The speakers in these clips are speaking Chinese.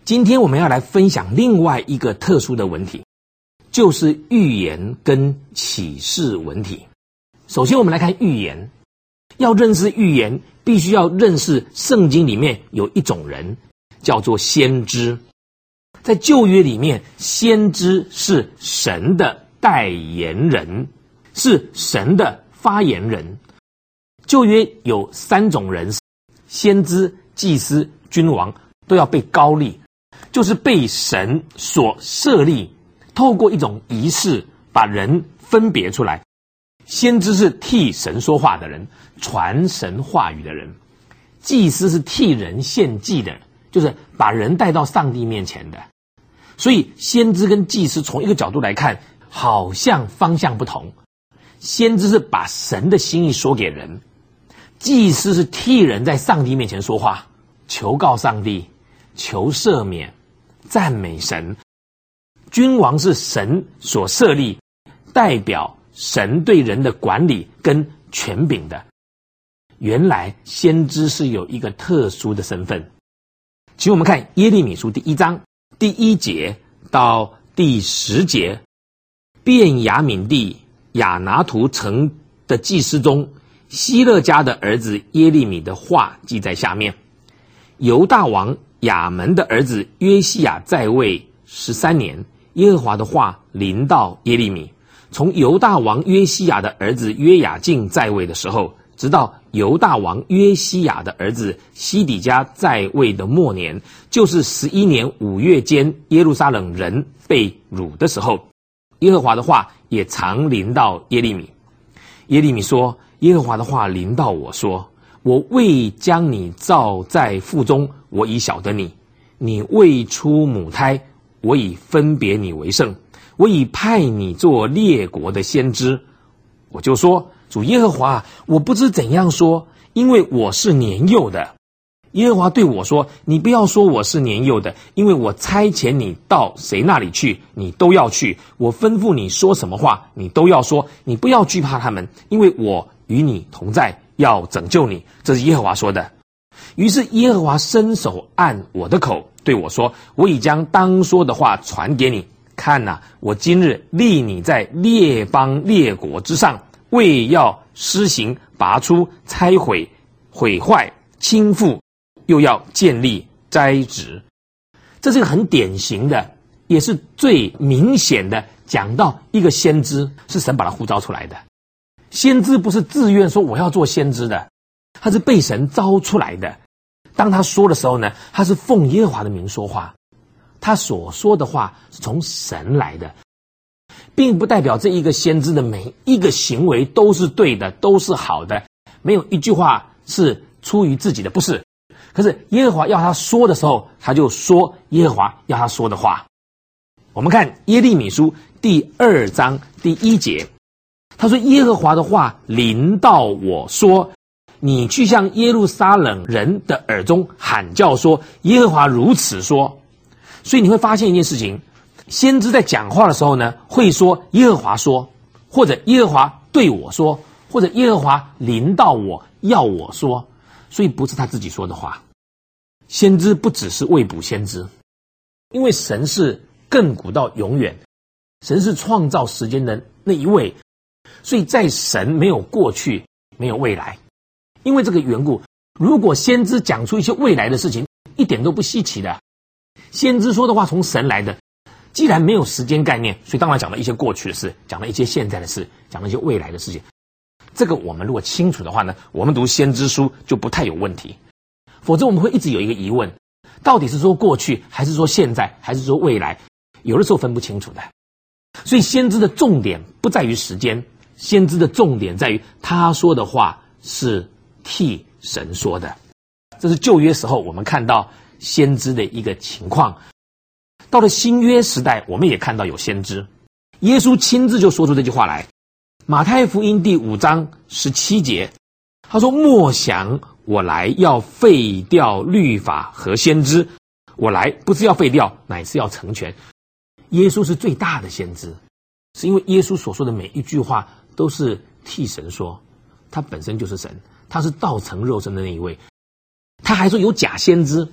今天我们要来分享另外一个特殊的文体，就是预言跟启示文体。首先我们来看预言。要认识预言，必须要认识圣经里面有一种人，叫做先知。在旧约里面，先知是神的代言人，是神的发言人。旧约有3种人，先知、祭司、君王，都要被膏立，就是被神所设立，透过一种仪式把人分别出来。先知是替神说话的人，传神话语的人；祭司是替人献祭的人，就是把人带到上帝面前的。所以先知跟祭司从一个角度来看，好像方向不同。先知是把神的心意说给人，祭司是替人在上帝面前说话，求告上帝，求赦免，赞美神。君王是神所设立，代表神对人的管理跟权柄的。原来先知是有一个特殊的身份。请我们看耶利米书第1章第1节到第10节，便雅悯地亚拿图城的祭司中，希勒家的儿子耶利米的话记在下面。犹大王亚门的儿子约西亚在位13年，耶和华的话临到耶利米。从犹大王约西亚的儿子约雅敬在位的时候，直到犹大王约西亚的儿子西底家在位的末年，就是11年5月间，耶路撒冷人被掳的时候，耶和华的话也常临到耶利米。耶利米说：耶和华的话临到我说，我未将你造在腹中，我已晓得你；你未出母胎，我已分别你为圣。我已派你做列国的先知。我就说：主耶和华，我不知怎样说，因为我是年幼的。耶和华对我说：你不要说我是年幼的，因为我差遣你到谁那里去，你都要去。我吩咐你说什么话，你都要说。你不要惧怕他们，因为我与你同在，要拯救你。这是耶和华说的。于是耶和华伸手按我的口，对我说：我已将当说的话传给你。看哪，我今日立你在列邦列国之上，为要施行、拔出、拆毁、毁坏、倾覆，又要建立、栽植。这是一个很典型的，也是最明显的，讲到一个先知是神把他呼召出来的。先知不是自愿说我要做先知的，他是被神招出来的。当他说的时候呢，他是奉耶和华的名说话，他所说的话是从神来的，并不代表这一个先知的每一个行为都是对的，都是好的，没有一句话是出于自己的，不是。可是耶和华要他说的时候，他就说耶和华要他说的话。我们看耶利米书第2章第1节，他说：耶和华的话临到我说，你去向耶路撒冷人的耳中喊叫说，耶和华如此说。所以你会发现一件事情，先知在讲话的时候呢，会说耶和华说，或者耶和华对我说，或者耶和华临到我要我说，所以不是他自己说的话。先知不只是未卜先知，因为神是亘古到永远，神是创造时间的那一位，所以在神没有过去，没有未来。因为这个缘故，如果先知讲出一些未来的事情，一点都不稀奇的。先知说的话从神来的，既然没有时间概念，所以当然讲了一些过去的事，讲了一些现在的事，讲了一些未来的事情。这个我们如果清楚的话呢，我们读先知书就不太有问题。否则我们会一直有一个疑问，到底是说过去，还是说现在，还是说未来，有的时候分不清楚的。所以先知的重点不在于时间，先知的重点在于他说的话是替神说的。这是旧约时候我们看到先知的一个情况。到了新约时代，我们也看到有先知，耶稣亲自就说出这句话来。马太福音第5章17节，他说：莫想我来要废掉律法和先知，我来不是要废掉，乃是要成全。耶稣是最大的先知，是因为耶稣所说的每一句话都是替神说，他本身就是神，他是道成肉身的那一位。他还说有假先知，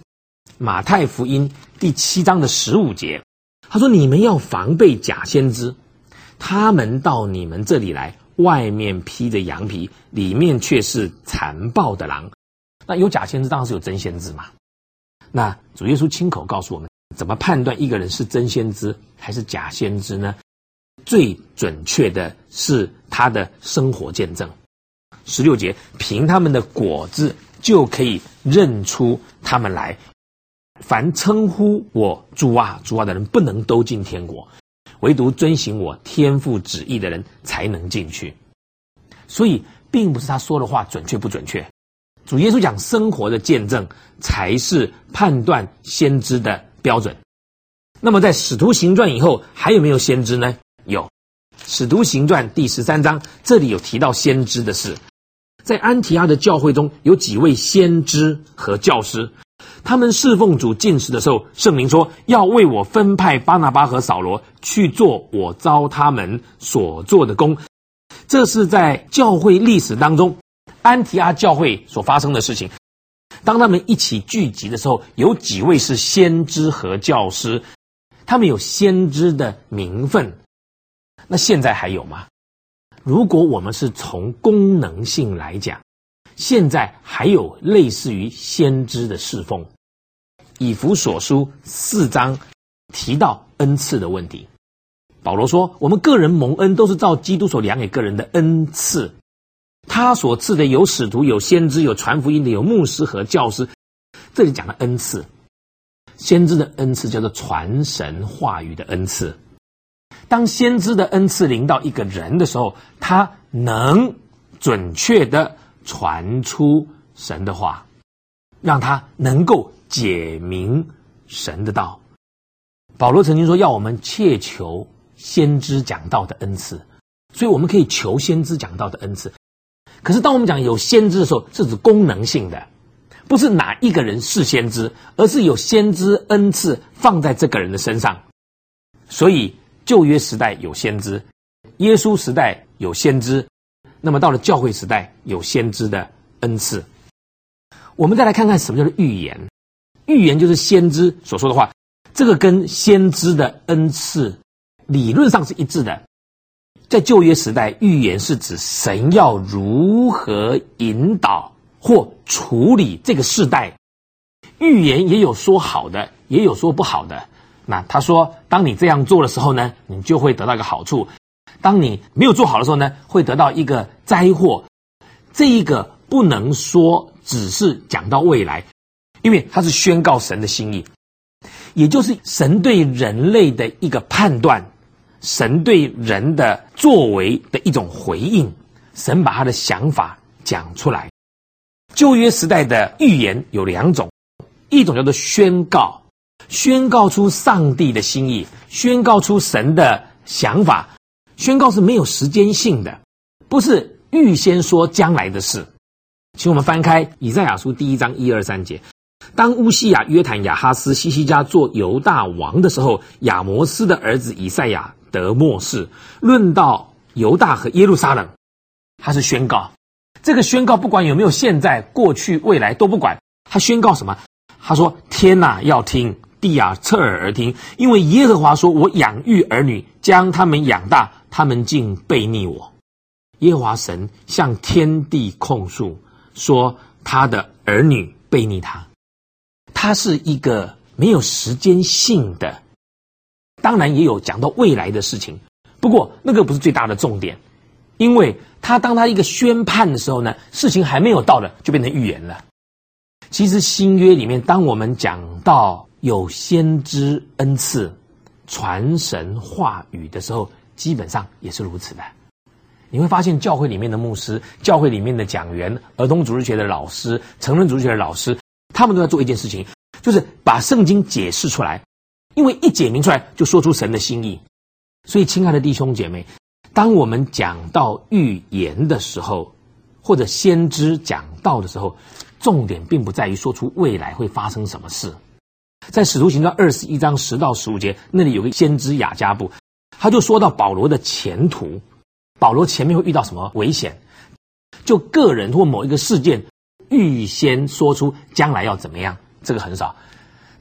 马太福音第7章的15节，他说：“你们要防备假先知，他们到你们这里来，外面披着羊皮，里面却是残暴的狼。”那有假先知，当然是有真先知嘛。那主耶稣亲口告诉我们，怎么判断一个人是真先知还是假先知呢？最准确的是他的生活见证。16节，凭他们的果子就可以认出他们来。凡称呼我主啊主啊的人，不能都进天国，唯独遵行我天父旨意的人才能进去。所以并不是他说的话准确不准确，主耶稣讲生活的见证才是判断先知的标准。那么在使徒行传以后还有没有先知呢？有。使徒行传第13章，这里有提到先知的事。在安提阿的教会中有几位先知和教师，他们侍奉主禁食的时候，圣灵说要为我分派巴拿巴和扫罗去做我召他们所做的工。这是在教会历史当中安提阿教会所发生的事情。当他们一起聚集的时候，有几位是先知和教师，他们有先知的名分。那现在还有吗？如果我们是从功能性来讲，现在还有类似于先知的侍奉。以弗所书4章提到恩赐的问题。保罗说，我们个人蒙恩都是照基督所量给个人的恩赐，他所赐的有使徒，有先知，有传福音的，有牧师和教师。这里讲的恩赐，先知的恩赐叫做传神话语的恩赐。当先知的恩赐临到一个人的时候，他能准确的传出神的话，让他能够解明神的道。保罗曾经说要我们切求先知讲道的恩赐，所以我们可以求先知讲道的恩赐。可是当我们讲有先知的时候，是指功能性的，不是哪一个人是先知，而是有先知恩赐放在这个人的身上。所以旧约时代有先知，耶稣时代有先知，那么到了教会时代有先知的恩赐。我们再来看看什么叫做预言。预言就是先知所说的话，这个跟先知的恩赐理论上是一致的。在旧约时代，预言是指神要如何引导或处理这个世代。预言也有说好的，也有说不好的。那他说，当你这样做的时候呢，你就会得到一个好处；当你没有做好的时候呢，会得到一个灾祸。这一个不能说只是讲到未来，因为它是宣告神的心意，也就是神对人类的一个判断，神对人的作为的一种回应，神把他的想法讲出来。旧约时代的预言有2种，一种叫做宣告，宣告出上帝的心意，宣告出神的想法。宣告是没有时间性的，不是预先说将来的事。请我们翻开以赛亚书第1章1、2、3节。当乌西雅、约坦、亚哈斯、西西家做犹大王的时候，亚摩斯的儿子以赛亚得末世。论到犹大和耶路撒冷，他是宣告。这个宣告不管有没有现在、过去、未来都不管，他宣告什么？他说，天哪，要听，地啊，侧耳而听，因为耶和华说，我养育儿女，将他们养大，他们竟背逆我。耶和华神向天地控诉，说他的儿女背逆他。他是一个没有时间性的，当然也有讲到未来的事情，不过那个不是最大的重点，因为当他一个宣判的时候呢，事情还没有到的就变成预言了。其实新约里面，当我们讲到有先知恩赐、传神话语的时候，基本上也是如此的。你会发现教会里面的牧师、教会里面的讲员、儿童主日学的老师、成人主日学的老师，他们都在做一件事情，就是把圣经解释出来，因为一解明出来就说出神的心意。所以亲爱的弟兄姐妹，当我们讲到预言的时候，或者先知讲道的时候，重点并不在于说出未来会发生什么事。在使徒行传21章10到15节，那里有个先知雅加布，他就说到保罗的前途，保罗前面会遇到什么危险，就个人或某一个事件预先说出将来要怎么样，这个很少。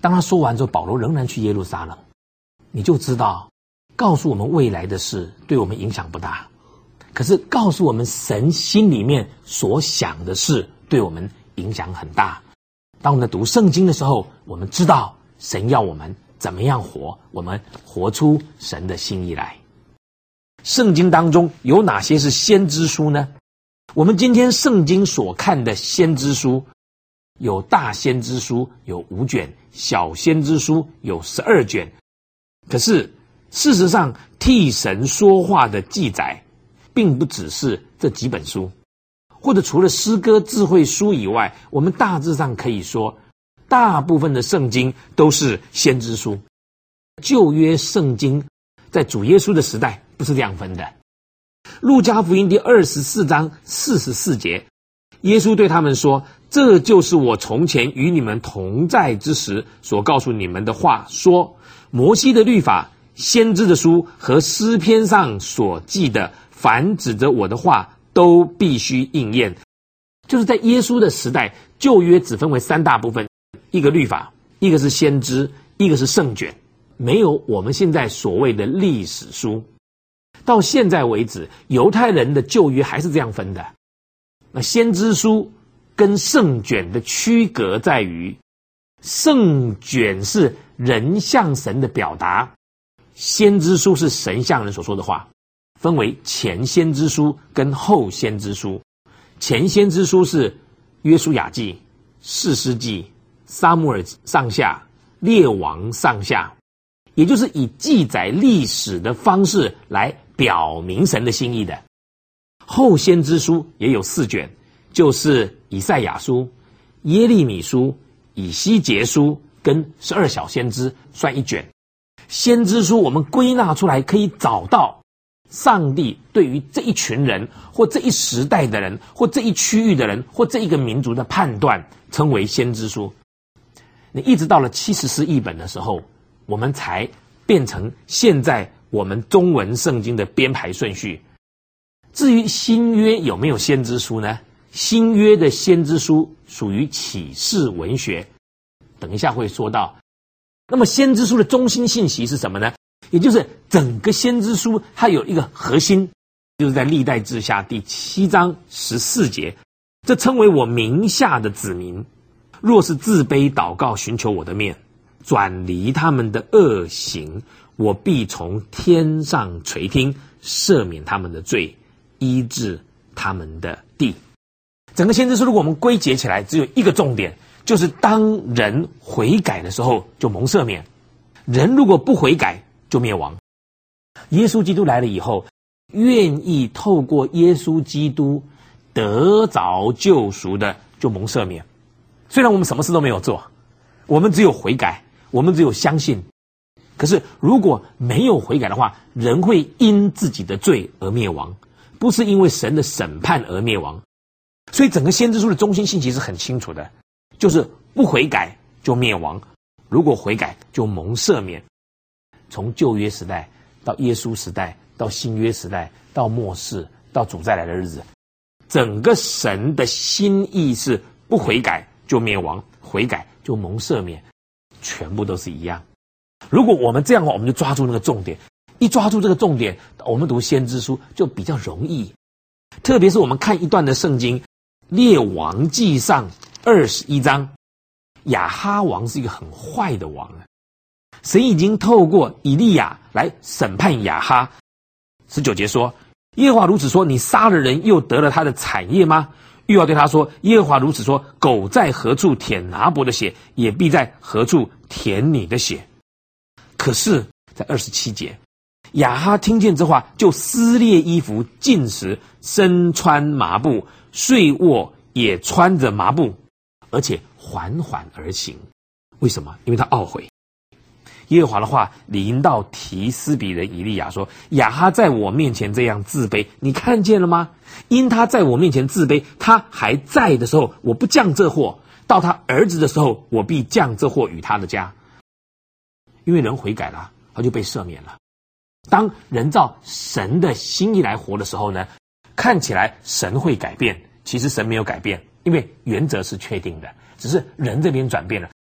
当他说完之后，保罗仍然去耶路撒冷，你就知道告诉我们未来的事对我们影响不大，可是告诉我们神心里面所想的事对我们影响很大。当我们在读圣经的时候，我们知道神要我们怎么样活，我们活出神的心意来。圣经当中有哪些是先知书呢？我们今天圣经所看的先知书，有大先知书有5卷，小先知书有12卷。可是事实上替神说话的记载并不只是这几本书，或者除了诗歌智慧书以外，我们大致上可以说大部分的圣经都是先知书。旧约圣经在主耶稣的时代不是这样分的。路加福音第24章44节，耶稣对他们说，这就是我从前与你们同在之时所告诉你们的话，说摩西的律法、先知的书和诗篇上所记的，凡指着我的话都必须应验。就是在耶稣的时代，旧约只分为3大部分，一个律法，一个是先知，一个是圣卷，没有我们现在所谓的历史书。到现在为止，犹太人的旧约还是这样分的。那先知书跟圣卷的区隔在于，圣卷是人向神的表达，先知书是神向人所说的话，分为前先知书跟后先知书。前先知书是约书亚记、士师记、撒母耳上下、列王上下，也就是以记载历史的方式来表明神的心意的。后先知书也有4卷，就是以赛亚书、耶利米书、以西结书跟12小先知算1卷。先知书我们归纳出来，可以找到上帝对于这一群人或这一时代的人或这一区域的人或这一个民族的判断，称为先知书。你一直到了74译本的时候，我们才变成现在我们中文圣经的编排顺序。至于新约有没有先知书呢？新约的先知书属于启示文学，等一下会说到。那么先知书的中心信息是什么呢？也就是整个先知书它有一个核心，就是在历代志下第7章14节，这称为我名下的子民，若是自卑祷告寻求我的面，转离他们的恶行，我必从天上垂听，赦免他们的罪，医治他们的地。整个先知书如果我们归结起来，只有一个重点，就是当人悔改的时候就蒙赦免，人如果不悔改就灭亡。耶稣基督来了以后，愿意透过耶稣基督得着救赎的就蒙赦免。虽然我们什么事都没有做，我们只有悔改，我们只有相信，可是如果没有悔改的话，人会因自己的罪而灭亡，不是因为神的审判而灭亡。所以整个先知书的中心信息是很清楚的，就是不悔改就灭亡，如果悔改就蒙赦免。从旧约时代到耶稣时代，到新约时代，到末世，到主再来的日子，整个神的心意是不悔改就灭亡，悔改就蒙赦免，全部都是一样。如果我们这样的话，我们就抓住那个重点，一抓住这个重点，我们读先知书就比较容易。特别是我们看一段的圣经，列王记上21章，亚哈王是一个很坏的王，神已经透过以利亚来审判亚哈。19节说，耶和华如此说，你杀了人又得了他的产业吗？又要对他说，耶和华如此说，狗在何处舔拿伯的血，也必在何处舔你的血。可是在27节，亚哈听见这话，就撕裂衣服，进食，身穿麻布，睡卧也穿着麻布，而且缓缓而行。为什么？因为他懊悔。耶和华的话临到提斯比人以利亚说，亚哈在我面前这样自卑，你看见了吗？因他在我面前自卑，他还在的时候，我不降这祸，到他儿子的时候，我必降这祸与他的家。因为人悔改了，他就被赦免了。当人照神的心意来活的时候呢，看起来神会改变，其实神没有改变，因为原则是确定的，只是人这边转变了。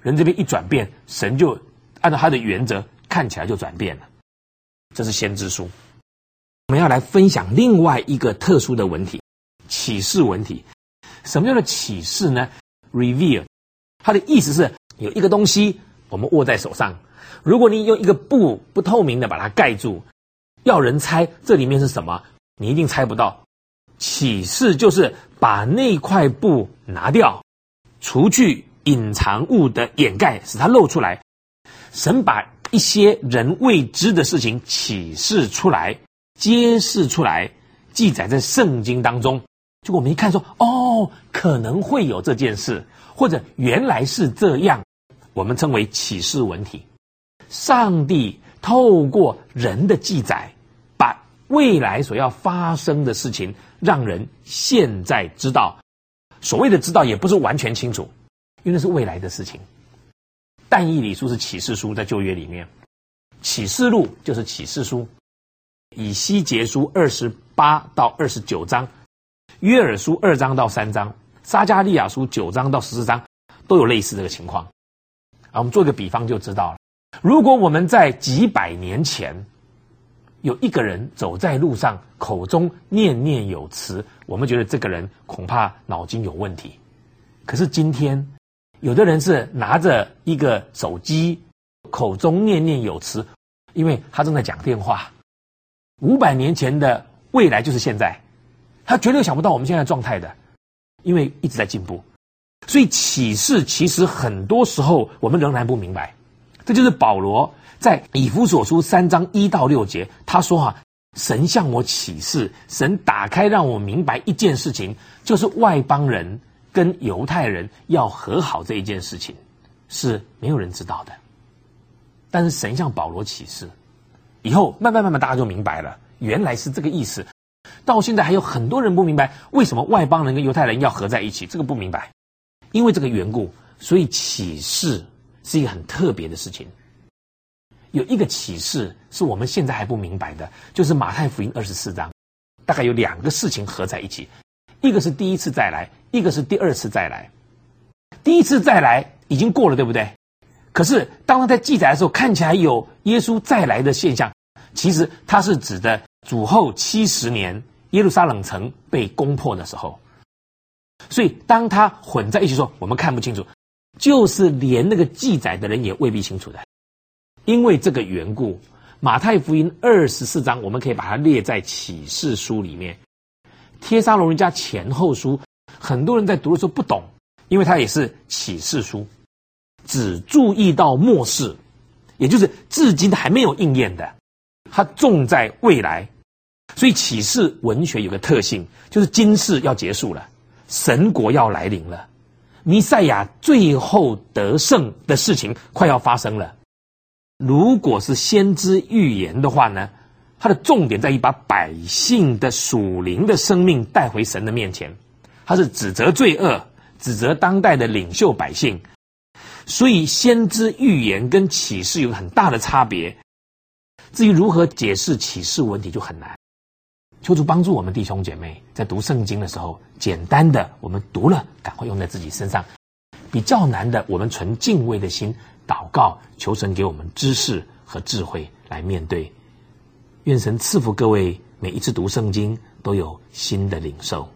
人这边一转变，神就按照他的原则看起来就转变了。这是先知书。我们要来分享另外一个特殊的文体，启示文体。什么叫做启示呢？ Reveal， 它的意思是有一个东西我们握在手上，如果你用一个布不透明的把它盖住，要人猜这里面是什么，你一定猜不到。启示就是把那块布拿掉，除去隐藏物的掩盖，使它露出来。神把一些人未知的事情启示出来，揭示出来，记载在圣经当中。结果我们一看说，哦，可能会有这件事，或者原来是这样，我们称为启示文体。上帝透过人的记载，把未来所要发生的事情让人现在知道。所谓的知道也不是完全清楚，因为那是未来的事情。但以理书是启示书，在旧约里面，启示录就是启示书，以西结书28到29章，约珥书2章到3章，撒迦利亚书9章到14章都有类似这个情况。我们做一个比方就知道了。如果我们在几百年前有一个人走在路上，口中念念有词，我们觉得这个人恐怕脑筋有问题。可是今天有的人是拿着一个手机，口中念念有词，因为他正在讲电话。500年前的未来就是现在，他绝对想不到我们现在的状态的，因为一直在进步。所以启示其实很多时候我们仍然不明白。这就是保罗在以弗所书3章1到6节，他说神向我启示，神打开让我明白一件事情，就是外邦人跟犹太人要和好这一件事情是没有人知道的。但是神向保罗启示以后，慢慢大家就明白了，原来是这个意思。到现在还有很多人不明白为什么外邦人跟犹太人要合在一起，这个不明白。因为这个缘故，所以启示是一个很特别的事情。有一个启示是我们现在还不明白的，就是马太福音24章，大概有2个事情合在一起，一个是第一次再来，一个是第二次再来。第一次再来已经过了，对不对？可是当他在记载的时候，看起来有耶稣再来的现象，其实他是指的主后70年耶路撒冷城被攻破的时候。所以当他混在一起说我们看不清楚，就是连那个记载的人也未必清楚的。因为这个缘故，马太福音24章我们可以把它列在启示书里面。帖撒罗尼迦前后书很多人在读的时候不懂，因为它也是启示书，只注意到末世，也就是至今还没有应验的，它重在未来。所以启示文学有个特性，就是今世要结束了，神国要来临了，弥赛亚最后得胜的事情快要发生了。如果是先知预言的话呢，它的重点在于把百姓的属灵的生命带回神的面前。它是指责罪恶，指责当代的领袖百姓。所以先知预言跟启示有很大的差别。至于如何解释启示文体就很难。求主帮助我们弟兄姐妹在读圣经的时候，简单的我们读了赶快用在自己身上，比较难的我们存敬畏的心祷告，求神给我们知识和智慧来面对。愿神赐福各位，每一次读圣经都有新的领受。